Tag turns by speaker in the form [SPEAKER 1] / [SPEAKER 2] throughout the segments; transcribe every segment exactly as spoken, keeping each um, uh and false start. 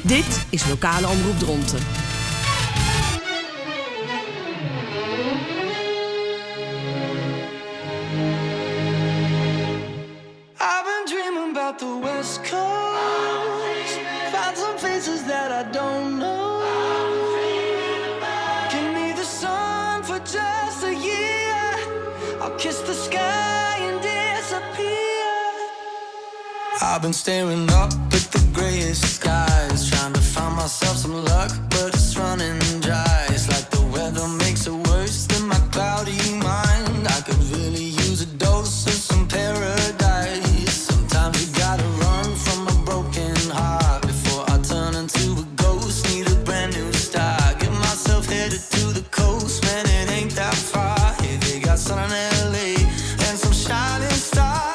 [SPEAKER 1] Dit is Lokale Omroep Dronten.
[SPEAKER 2] I've been dreaming about the West Coast. Found some faces that I don't know. Give me the sun for just a year. I'll kiss the sky and disappear. I've been staring up at the grayest skies, trying to find myself some luck, but it's running dry. It's like the weather makes it worse than my cloudy mind. I could really use a dose of some paradise. Sometimes you gotta run from a broken heart before I turn into a ghost. Need a brand new start. Get myself headed to the coast, man, it ain't that far. Hey, they got sun in L A and some shining stars.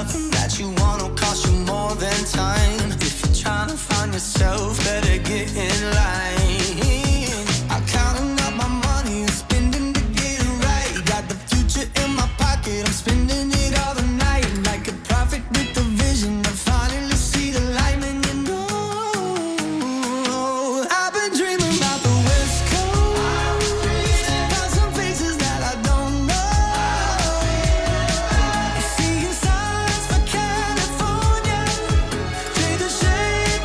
[SPEAKER 2] Yourself better get in